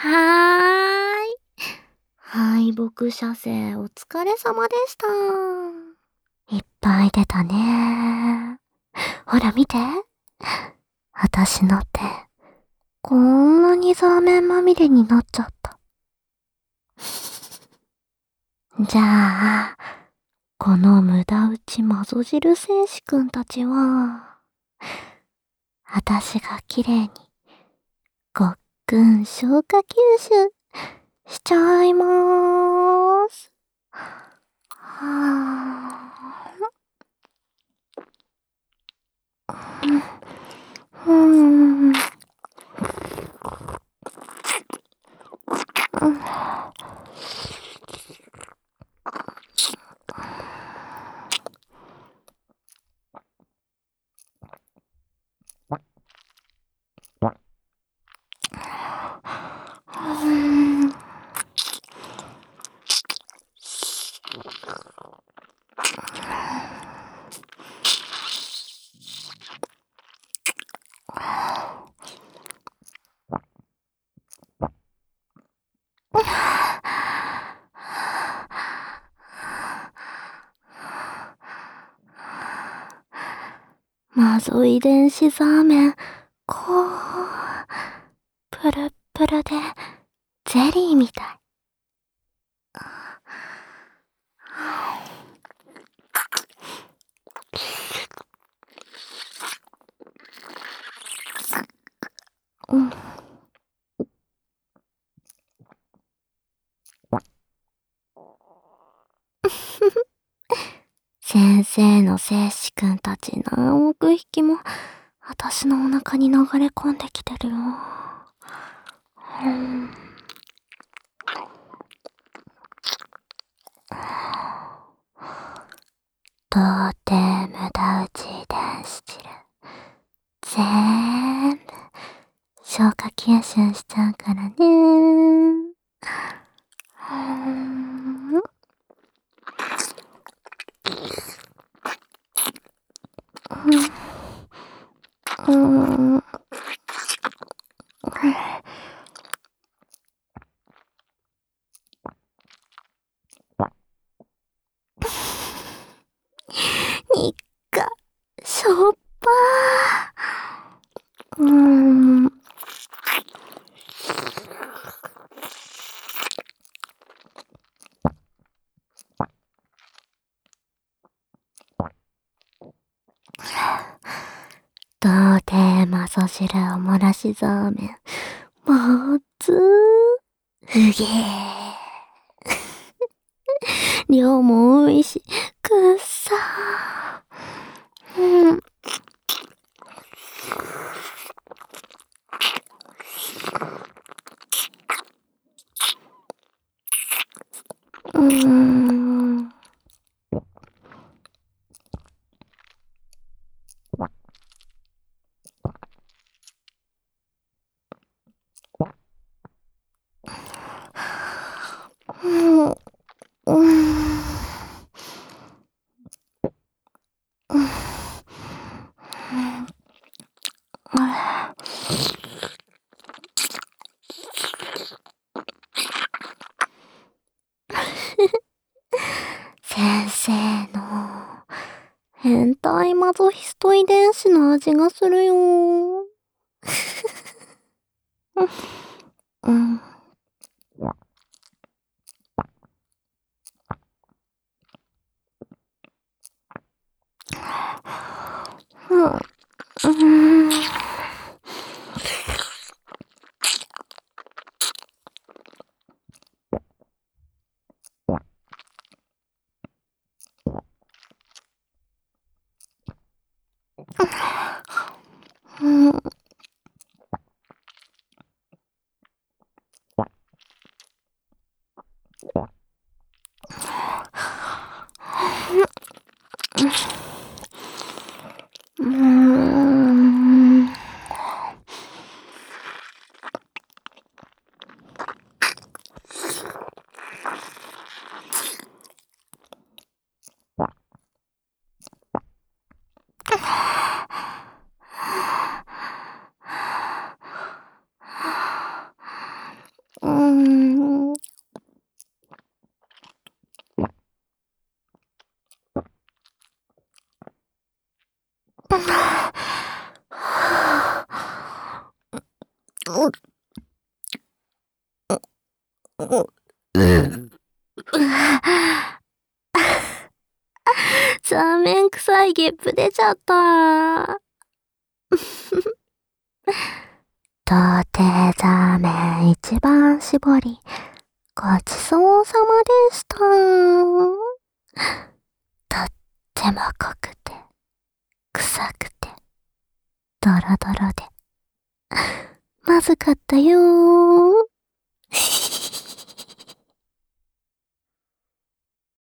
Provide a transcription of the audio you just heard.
はーい。敗北者生お疲れ様でした。いっぱい出たね。ほら見て。私の手、こんなにザーメンまみれになっちゃった。じゃあ、この無駄打ちマゾ汁戦士くんたちは、私が綺麗に、ごっくん消化吸収しちゃいまーす。はぁ。マゾ遺伝子ザーメン、こう、プルップルで、ゼリーみたい。うん。先生の精子くんたち何億匹も、私のお腹に流れ込んできてるよ。到底無駄打ち遺伝子汁。全部、消化吸収しちゃうからね。にっか、しょっぱー。童貞マソ汁おもらしザーメン、まずー。うげー。量も多いし、くっさー。先生の変態マゾヒスト遺伝子の味がするよー。うん。 残念臭いゲップ出ちゃった。土手座麺一番搾り、ごちそうさまでした。とっても濃くて、臭くて、ドロドロで、まずかったよー。